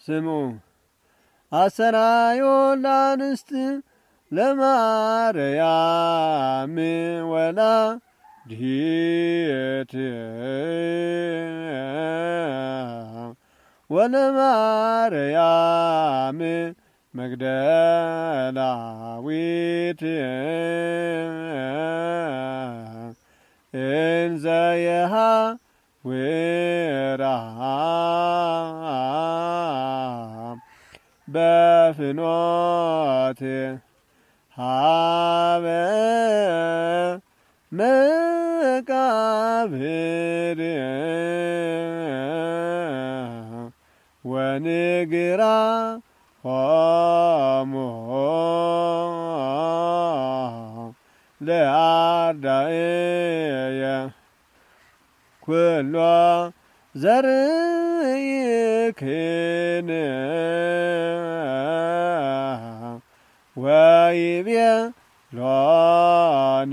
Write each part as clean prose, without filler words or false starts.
ስሙ አሰራዮ ላንስት ለማርያም ወላዲተ ወለማርያም መግደላዊት እንዘ የሐውራ በፍኖት ሀበ መቃብር ወንግራ ሆሞ ለአርዳእየ ኩሎ ዘርኢክን ወይቤሎን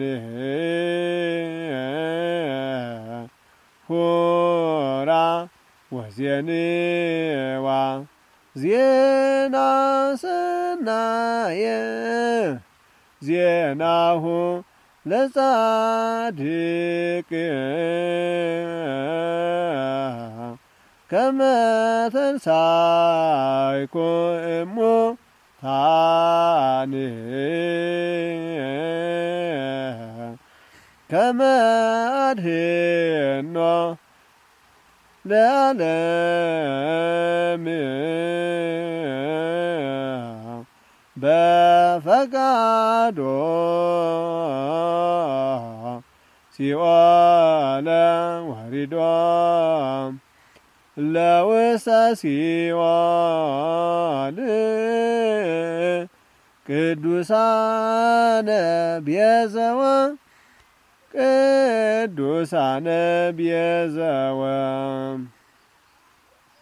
ሁራ ወዜንዋ ዜና ሰናየ ዜናሁ ለጻድቅ ከመ ተንሣእኩ እሙታን ከመ አድኅኖ ለዓለም በፈቃዶ ሲኦለ ወሪዶ ለውስተ ሲኦል ቅዱሳነ ቤዘወ ቅዱሳነ ቤዘወ